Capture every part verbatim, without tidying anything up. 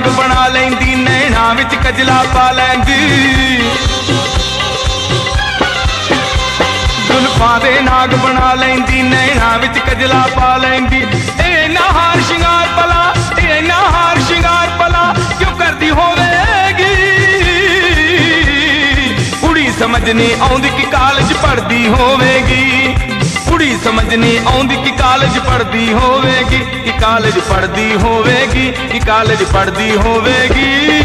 नाग बना लैंदी नैना विच कजला पा लैंदी जुल्फां दे नाग बना लैंदी नैना विच कजला पा लैंदी इन्ना हार शिंगार भला इन्ना हार शिंगार भला क्यों करदी होवेगी कुड़ी समझ नहीं आउंदी कि कॉलेज पढ़दी होवेगी कुड़ी समझ नहीं आउंदी कि कॉलेज पढ़दी होवेगी कि कॉलेज पढ़दी होवेगी कि कॉलेज पढ़दी होवेगी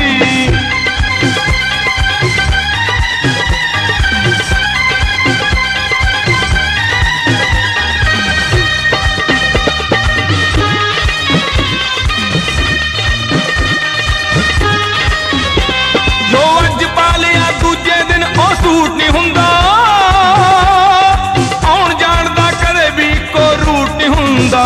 जो अज पा लिया दूजे दिन ओ सूट नहीं हुंदा आउण जाण दा कदे भी को रूट नहीं हुंदा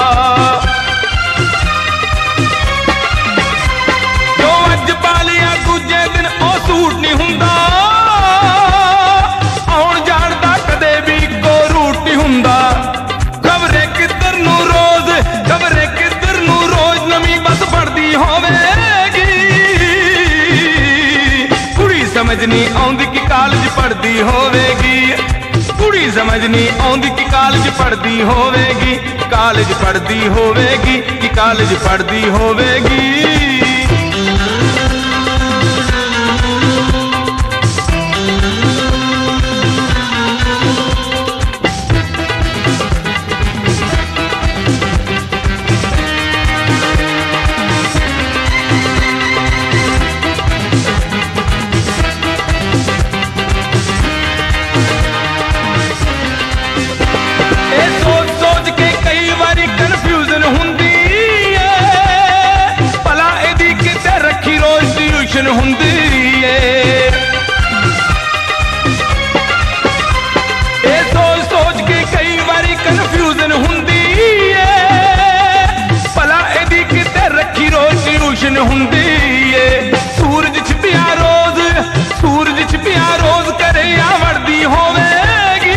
जो अज पा लिया दूजे दिन ओ सूट नहीं हुंदा आउण जाण दा कदे भी को रूट नहीं हुंदा खबरे किधर नूं रोज खबरे किधर नूं रोज नवीं बस पढ़दी होवेगी कुड़ी समझ नहीं आउंदी कि कॉलेज पढ़दी होवेगी कुड़ी समझ नहीं आउंदी कि कॉलेज पढ़दी होवेगी कॉलेज पढ़दी होवेगी कि कॉलेज पढ़दी होवेगी हुंदी है ए सोच सोच के कई बारी कन्फ्यूजन हुंदी है भला एदी किते रखी रोज ट्यूशन हुंदी है सूरज छिपिया रोज सूरज छिपिया रोज करे आवड़दी होवेगी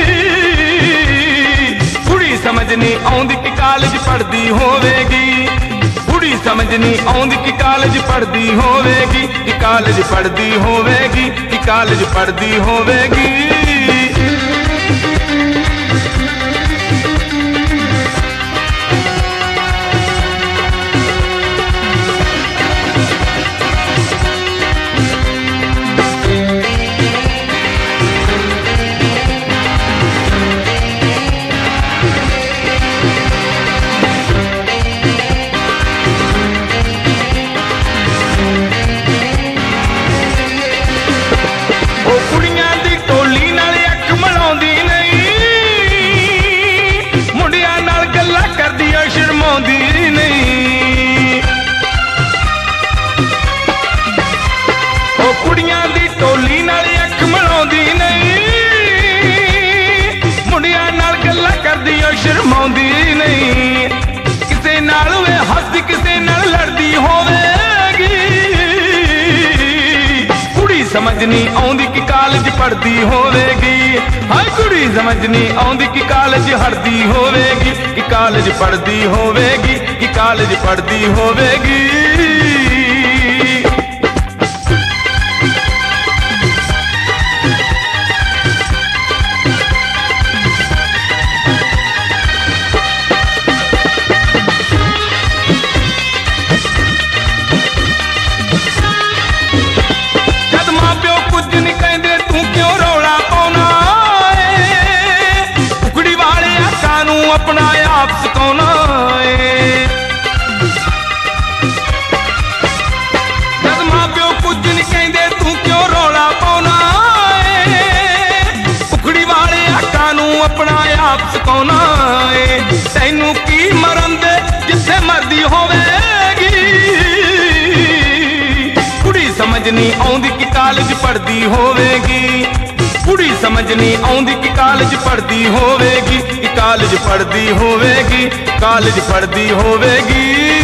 कुड़ी समझ नहीं आउंदी कि कॉलेज पढ़दी होवेगी कुड़ी समझ नहीं आउंदी कि कॉलेज पढ़दी होवेगी कि कॉलेज पढ़दी होवेगी कि कॉलेज पढ़दी होवेगी शर्माउंदी नहीं किसे नाल वे हंसदी किसे नाल लड़दी होवेगी कुड़ी समझ नहीं आउंदी कि कॉलेज पढ़दी होवेगी हाय कुड़ी समझ नहीं आउंदी कि कॉलेज हड़दी होवेगी कि कॉलेज पढ़दी होवेगी कि कॉलेज पढ़दी होवेगी अपना आप सिखाना है जब मां प्यो कुछ नहीं कहते तू क्यों रौला पाउना है उखड़ी वाले आका नू अपना आप सिखाना है तैनू की मरन दे जिथे मर्दी होवेगी कुड़ी समझ नहीं आउंदी कि कॉलेज पढ़दी होवेगी कुड़ी समझ नहीं आउंदी कि कॉलेज पढ़दी होवेगी कि कॉलेज पढ़दी होवेगी कॉलेज पढ़दी होवेगी